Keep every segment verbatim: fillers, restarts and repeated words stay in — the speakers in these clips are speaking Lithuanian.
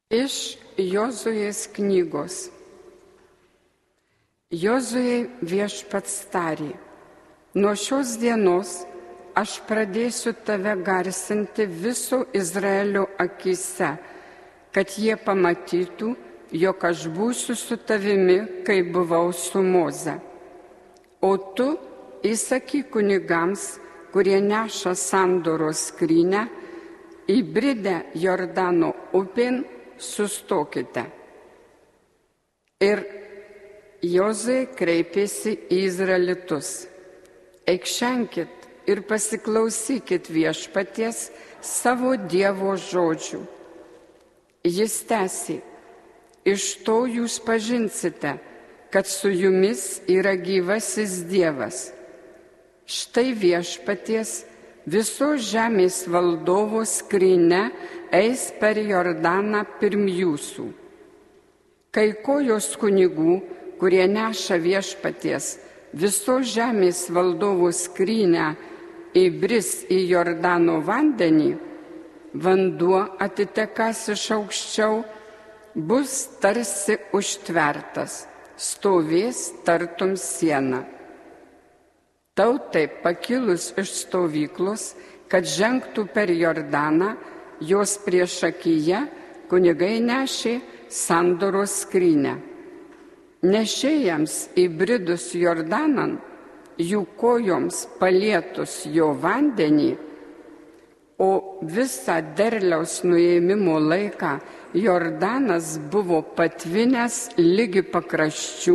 Iš Jozuės knygos. Jozuė viešpats tarė: nuo šios dienos aš pradėsiu tave garsinti viso Izraelio akyse, kad jie pamatytų, jog aš būsiu su tavimi, kai buvau su Moze. O tu įsakyk kunigams, kurie neša sandoros skrynią, įbridę Jordano upėn, sustokite. Ir Jozuė kreipėsi į izraelitus: eikšenkit ir pasiklausykit viešpaties savo Dievo žodžių. Jis tęsė: iš to jūs pažinsite, kad su jumis yra gyvasis Dievas. Štai viešpaties visos žemės valdovo skrynia eis per Jordaną pirm jūsų. Kai kojos kunigų, kurie neša viešpaties visos žemės valdovo skrynią, įbris į Jordano vandenį, vanduo atitekąs iš aukščiau bus tarsi užtvertas, stovės tartum siena. Tautai pakilus iš stovyklos, kad žengtų per Jordaną, jos priešakyje kunigai nešė sandoros skrynią. Nešėjams įbridus Jordanan, jų kojoms palietus jo vandenį, o visą derliaus nuėmimo laiką Jordanas buvo patvinęs ligi pakraščių,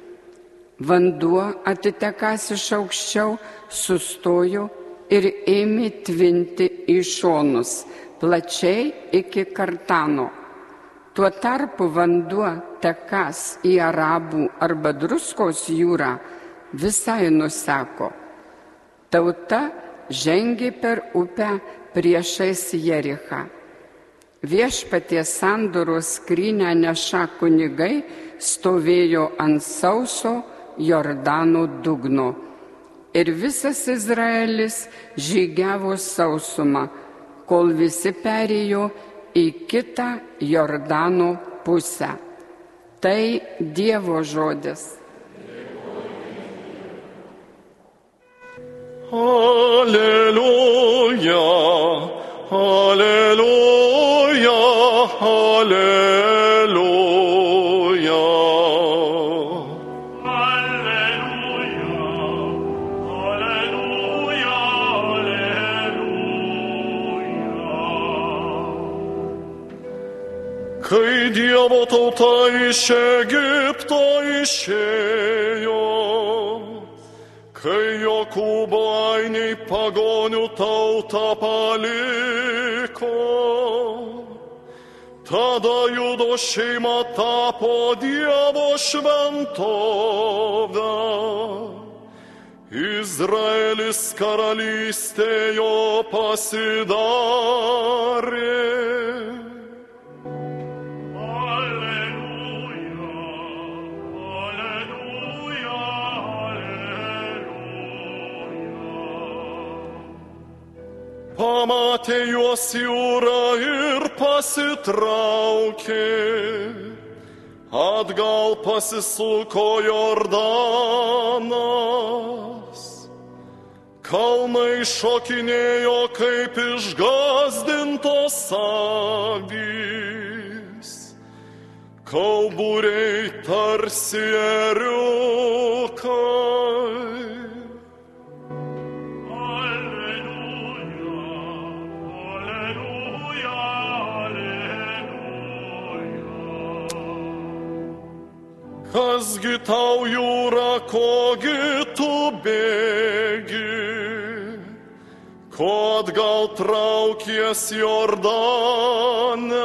vanduo atitekąs iš aukščiau sustojo ir ėmė tvinti į šonus, plačiai iki Kartano. Tuo tarpu vanduo tekąs į Arabų arba Druskos jūrą visai nuseko. Tauta žengė per upę priešais Jerichą. Viešpaties sandoros skrynią nešą kunigai stovėjo ant sauso Jordano dugno. Ir visas Izraelis žygiavo sausumą, kol visi perėjo į kitą Jordano pusę. Tai Dievo žodis. Alleluja, alleluja, alleluja. Alleluja, alleluja, alleluja. Kai Dievo tauta iš Egipto išėjo, kai Jokūbo ainiai pagonių tautą paliko, tada Judo šeima tapo Dievo šventovę. Izraelis karalystė jo pasidarė. Pamatė juos jūra ir pasitraukė, atgal pasisuko Jordanas. Kalnai šokinėjo kaip išgąsdintos avys, kauburiai tarsi ėriukai. Kasgi tau jūra, kogi tu bėgi, ko atgal traukies Jordane,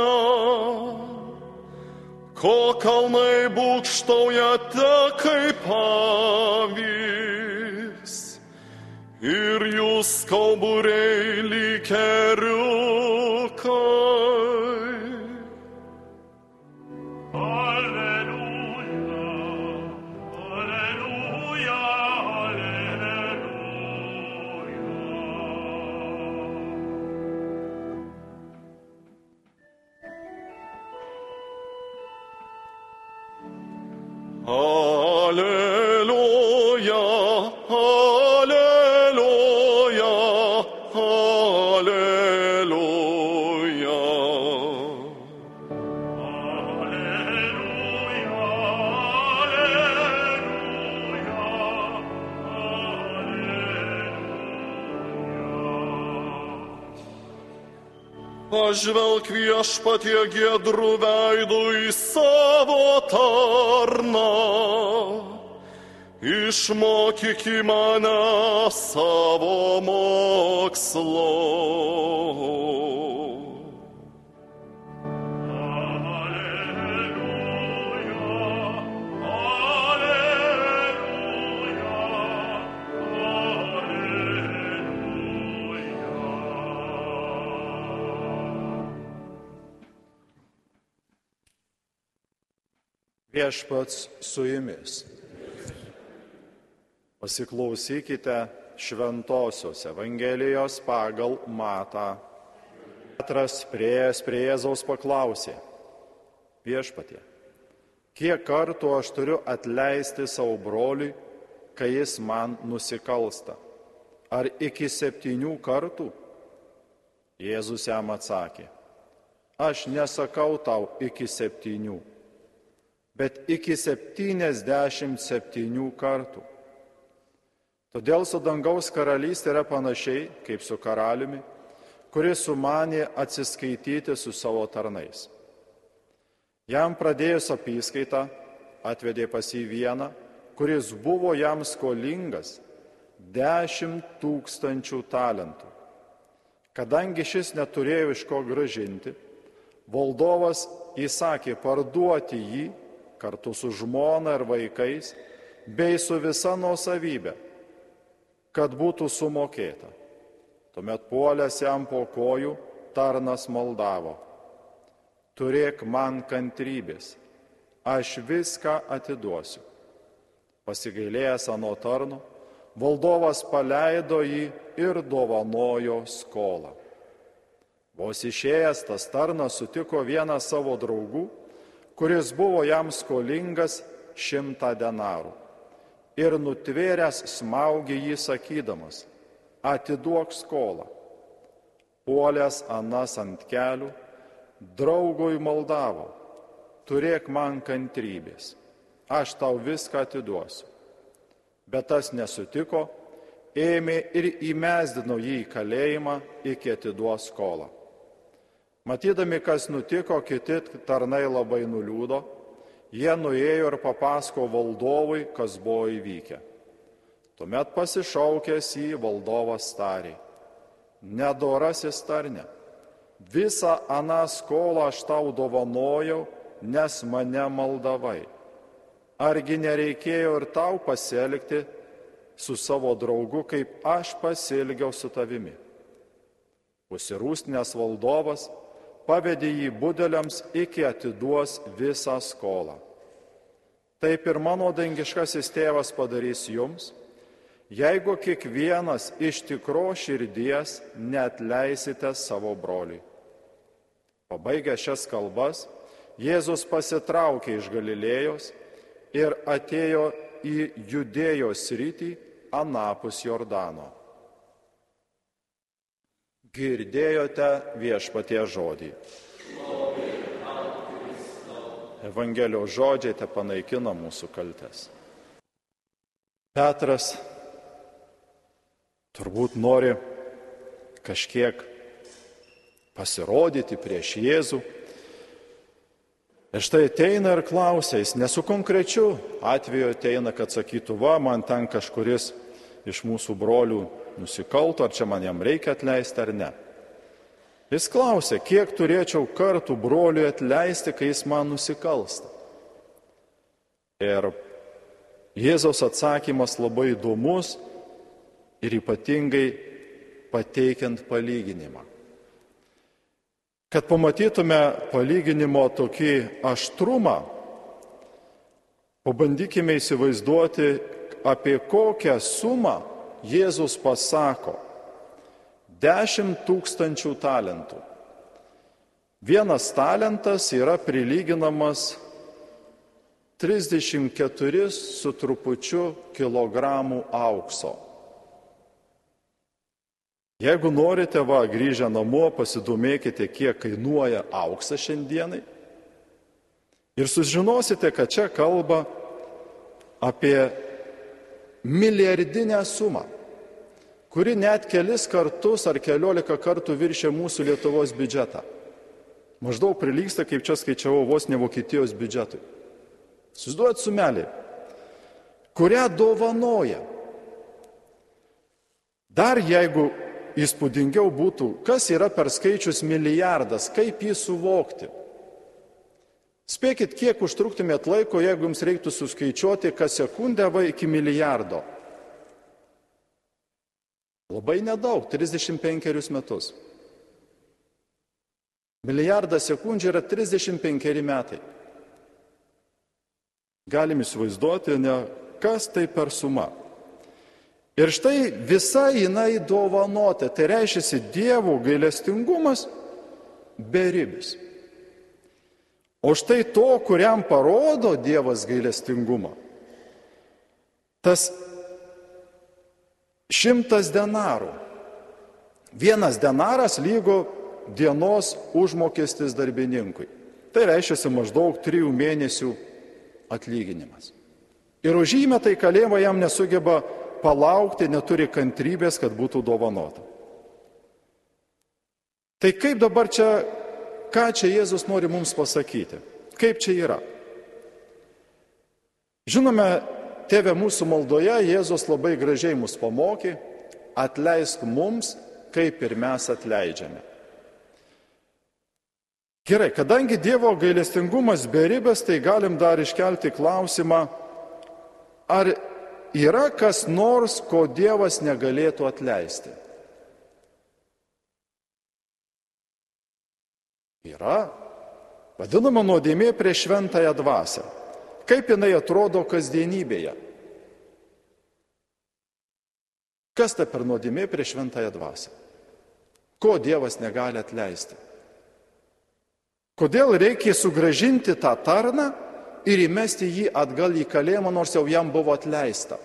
ko kalnai būgštauja te kaip avys, ir jūs kauburiai lyg ėriukai. Alleluja, alleluja, alleluja. Pažvelk viešpatie giedrų veidų į savo tarną, išmokyk į mane savo mokslo. Viešpats su jumis. Pasiklausykite šventosios Evangelijos pagal Matą. Petras priėjęs prie Jėzaus paklausė: Viešpatie, kiek kartų aš turiu atleisti savo broliui, kai jis man nusikalsta? Ar iki septynių kartų? Jėzus jam atsakė: Aš nesakau tau iki septynių, bet iki septyniasdešimt septynių kartų. Todėl su dangaus karalystė yra panašiai kaip su karaliumi, kuris sumanė atsiskaityti su savo tarnais. Jam pradėjus apyskaitą, atvedė pas jį vieną, kuris buvo jam skolingas dešimt tūkstančių talentų. Kadangi šis neturėjo iš ko grąžinti, valdovas įsakė parduoti jį kartu su žmona ir vaikais, bei su visa nuosavybė, kad būtų sumokėta. Tuomet puolęs jam po kojų, tarnas maldavo: Turėk man kantrybės, aš viską atiduosiu. Pasigailėjęs ano tarno, valdovas paleido jį ir dovanojo skolą. Vos išėjęs, tas tarnas sutiko vieną savo draugų, kuris buvo jam skolingas šimtą denarų, ir nutvėręs smaugė jį sakydamas: Atiduok skolą. Puolęs anas ant kelių, draugui maldavo: Turėk man kantrybės, aš tau viską atiduosiu. Bet tas nesutiko, ėmė ir įmesdino jį į kalėjimą iki atiduos skolą. Matydami, kas nutiko, kiti tarnai labai nuliūdo, jie nuėjo ir papasako valdovui, kas buvo įvykę. Tuomet pasišaukęs jį, valdovas tarė: Nedorasis tarne, visą aną skolą aš tau dovanojau, nes mane maldavai. Argi nereikėjo ir tau pasielgti su savo draugu, kaip aš pasielgiau su tavimi? Užsirūstinęs valdovas pavedė jį budeliams, iki atiduos visą skolą. Taip ir mano dangiškasis tėvas padarys jums, jeigu kiekvienas iš tikros širdies neatleisite savo broliui. Pabaigę šias kalbas, Jėzus pasitraukė iš Galilėjos ir atėjo į Judėjos sritį anapus Jordano. Girdėjote viešpaties žodį. Evangelijos žodžiai te panaikina mūsų kaltes. Petras turbūt nori kažkiek pasirodyti prieš Jėzų. Ir štai ateina ir klausia, jis nesu konkrečiu atveju ateina, kad sakytų: va, man ten kažkuris iš mūsų brolių nusikalto, ar čia man jam reikia atleisti ar ne. Jis klausia, kiek turėčiau kartų broliui atleisti, kai jis man nusikalsta. Ir Jėzaus atsakymas labai įdomus ir ypatingai pateikiant palyginimą. Kad pamatytume palyginimo tokį aštrumą, pabandykime įsivaizduoti, apie kokią sumą Jėzus pasako: dešimt tūkstančių talentų. Vienas talentas yra prilyginamas trisdešimt keturi su trupučiu kilogramų aukso. Jeigu norite, va, grįžę namo, pasidomėkite, kiek kainuoja auksas šiandienai. Ir sužinosite, kad čia kalba apie milijardinę sumą, kuri net kelis kartus ar keliolika kartų viršė mūsų Lietuvos biudžetą. Maždaug prilygsta, kaip čia skaičiavau, vos ne Vokietijos biudžetui. Susiduojat sumelį, kurią dovanoja. Dar jeigu įspūdingiau būtų, kas yra per skaičius milijardas, kaip jį suvokti. Spėkit, kiek užtruktumėt laiko, jeigu jums reiktų suskaičiuoti kas sekundę va iki milijardo. Labai nedaug, trisdešimt penkerius metus. Milijardas sekundžių yra trisdešimt penkeri metai. Galim įsivaizduoti, ne, kas tai per suma. Ir štai visa jinai dovanota, tai reiškia Dievo gailestingumas beribis. O štai to, kuriam parodo Dievas gailestingumą, tas šimtas denarų. Vienas denaras lygo dienos užmokestis darbininkui. Tai reiškia maždaug trijų mėnesių atlyginimas. Ir už įmetą į kalėjimą jam nesugeba palaukti, neturi kantrybės, kad būtų dovanota. Tai kaip dabar čia, ką čia Jėzus nori mums pasakyti? Kaip čia yra? Žinome, Tėve, mūsų maldoje Jėzus labai gražiai mus pamokė, atleisk mums, kaip ir mes atleidžiame. Gerai, kadangi Dievo gailestingumas beribės, tai galim dar iškelti klausimą, ar yra kas nors, ko Dievas negalėtų atleisti? Yra. Vadinama nuodėmė prieš šventąją dvasią. Kaip jinai atrodo kasdienybėje? Kas tai per nuodėmė prieš šventąją dvasią? Ko Dievas negali atleisti? Kodėl reikia sugrąžinti tą tarną ir įmesti jį atgal į kalėjimą, nors jau jam buvo atleista?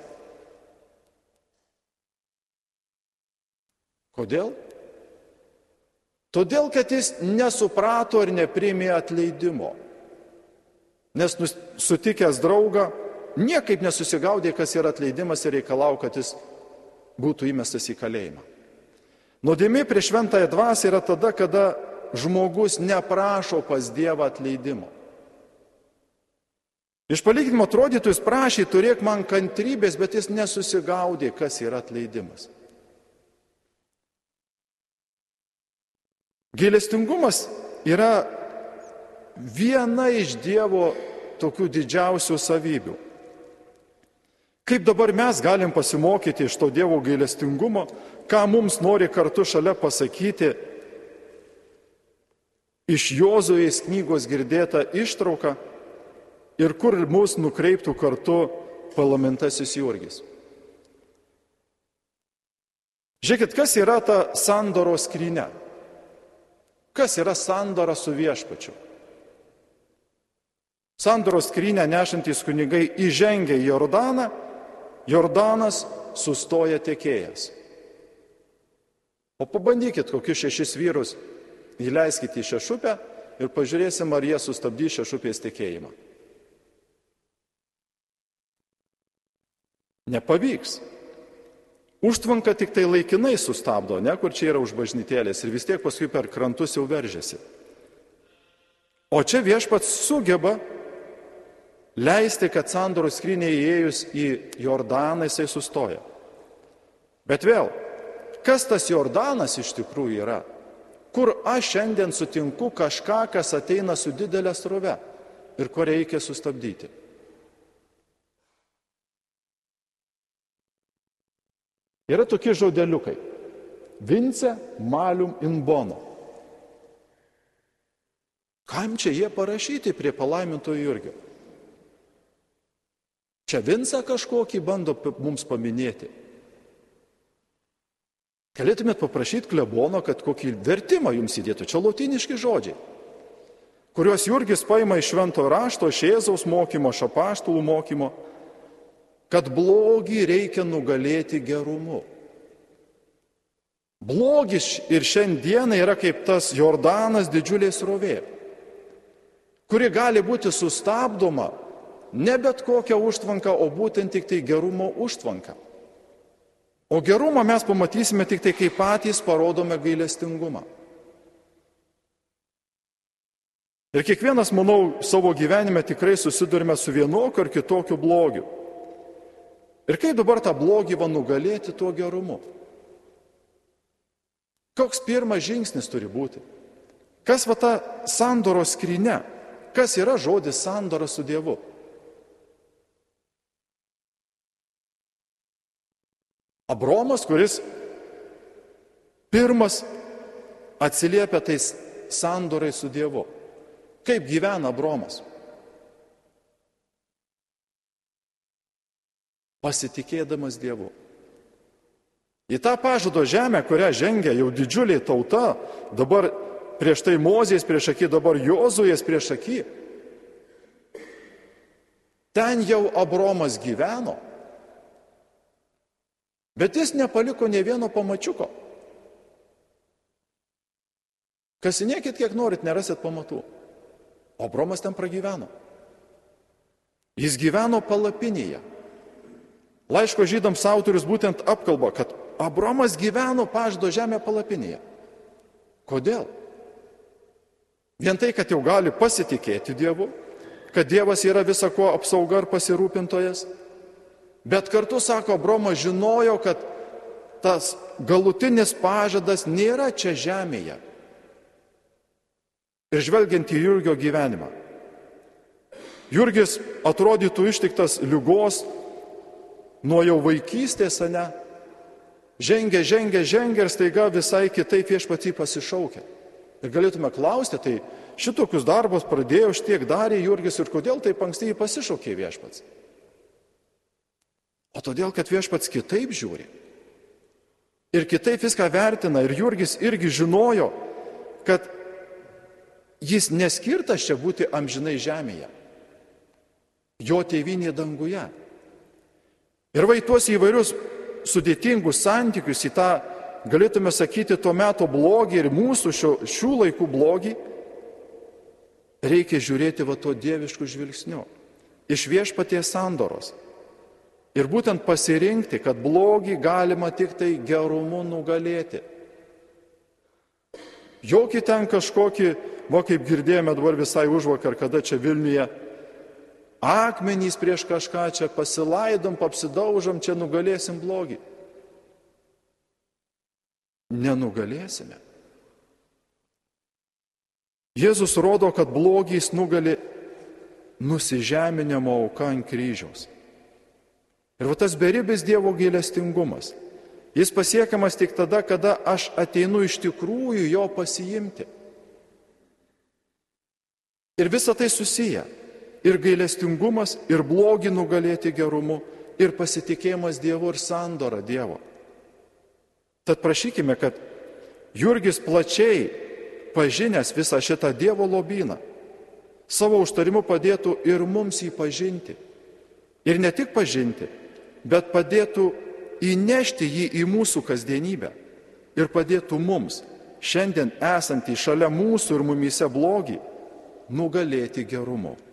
Kodėl? Todėl, kad jis nesuprato ir nepriėmė atleidimo. Nes sutikęs draugą, niekaip nesusigaudė, kas yra atleidimas ir reikalau, kad jis būtų įmestas į kalėjimą. Nuodėmė prieš šventąją dvasią yra tada, kada žmogus neprašo pas Dievą atleidimo. Iš palyginimo atrodytų, jis prašė, turėk man kantrybės, bet jis nesusigaudė, kas yra atleidimas. Gailestingumas yra viena iš Dievo tokių didžiausių savybių. Kaip dabar mes galim pasimokyti iš to Dievo gailestingumo, ką mums nori kartu šalia pasakyti iš Jozuės knygos girdėta ištrauka ir kur mus nukreiptų kartu palaimintasis Jurgis. Žiūrėkit, kas yra ta sandoros skrynia? Kas yra sandora su viešpačiu? Sandoros skrynią nešantys kunigai įžengia į Jordaną, Jordanas sustoja tekėjęs. O pabandykit kokius šešis vyrus įleiskite į šešupę ir pažiūrėsim, ar jie sustabdys šešupės tekėjimą. Nepavyks. Užtvanka tik tai laikinai sustabdo, ne, kur čia yra už bažnytėlės ir vis tiek paskui per krantus jau veržiasi. O čia viešpats sugeba leisti, kad sandoros skryniai įėjus į Jordaną jisai sustoja. Bet vėl, kas tas Jordanas iš tikrųjų yra? Kur aš šiandien sutinku kažką, kas ateina su didelė srove ir ko reikia sustabdyti? Yra tokie žodeliukai. Vince malum in bono. Kam čia jie parašyti prie palaimintojo Jurgio? Čia Vincą kažkokį bando mums paminėti. Galėtumėt paprašyti klebono, kad kokį vertimą jums įdėtų. Čia lotyniški žodžiai. kuriuos Jurgis paima iš Šventojo rašto, iš Jėzaus mokymo, iš apaštalų mokymo, kad blogį reikia nugalėti gerumu. Blogis ir šiandieną yra kaip tas Jordanas didžiulė srovė, kuri gali būti sustabdoma ne bet kokia užtvanka, o būtent tik tai gerumo užtvanka. O gerumą mes pamatysime tik tai, kai patys parodome gailestingumą. Ir kiekvienas, manau, savo gyvenime tikrai susidurime su vienokiu ar kitokiu blogiu. Ir kaip dabar tą blogį va nugalėti tuo gerumu? Koks pirmas žingsnis turi būti? Kas va ta sandoros skrynia? Kas yra žodis sandora su Dievu? Abromas, kuris pirmas atsiliepia tais sandorai su Dievu. Kaip gyvena Abromas? Pasitikėdamas Dievu. Į tą pažado žemę, kurią žengia jau didžiulė tauta, dabar prieš tai Mozės prieš akį, dabar Jozuės prieš akį. Ten jau Abromas gyveno, bet jis nepaliko nė vieno pamačiuko. Kasinėkit, kiek norit, nerasit pamatų. O Abromas ten pragyveno. Jis gyveno palapinėje. Laiško žydams autorius būtent apkalba, kad Abromas gyveno pažado žemę palapinėje. Kodėl? Vien tai, kad jau gali pasitikėti Dievu, kad Dievas yra visako apsauga ir pasirūpintojas, bet kartu, sako, Abromas žinojo, kad tas galutinis pažadas nėra čia žemėje. Ir žvelgiant į Jurgio gyvenimą. Jurgis atrodytų ištiktas ligos nuo jau vaikystės, ane, žengia, žengia, žengia ir staiga visai kitaip viešpats jį pasišaukia. Ir galėtume klausti, tai šitokius darbus pradėjo, štiek darė Jurgis ir kodėl taip anksti jį pasišaukė viešpats? O todėl, kad viešpats kitaip žiūri. Ir kitaip viską vertina. Ir Jurgis irgi žinojo, kad jis neskirtas čia būti amžinai žemėje. Jo tėvynė danguje. Ir va į tuos įvairius sudėtingus santykius, į tą, galėtume sakyti, to meto blogį ir mūsų šio, šių laikų blogį, reikia žiūrėti va to dieviškų žvilgsnių. Iš viešpaties sandoros. Ir būtent pasirinkti, kad blogį galima tik tai gerumu nugalėti. Jokį ten kažkokį, va kaip girdėjome dabar visai užvakar, kada čia Vilniuje, akmenys prieš kažką čia pasilaidom, apsidaužom, čia nugalėsim blogį. Nenugalėsime. Jėzus rodo, kad blogis nugali nusižeminimo auka ant kryžiaus. Ir va tas beribis Dievo gailestingumas. Jis pasiekiamas tik tada, kada aš ateinu iš tikrųjų jo pasiimti. Ir visa tai susiję. Ir gailestingumas, ir blogį nugalėti gerumu, ir pasitikėjimas Dievu, ir sandora Dievo. Tad prašykime, kad Jurgis plačiai pažinęs visą šitą Dievo lobyną, savo užtarimu padėtų ir mums jį pažinti. Ir ne tik pažinti, bet padėtų įnešti jį į mūsų kasdienybę ir padėtų mums, šiandien esantį šalia mūsų ir mumyse blogį, nugalėti gerumu.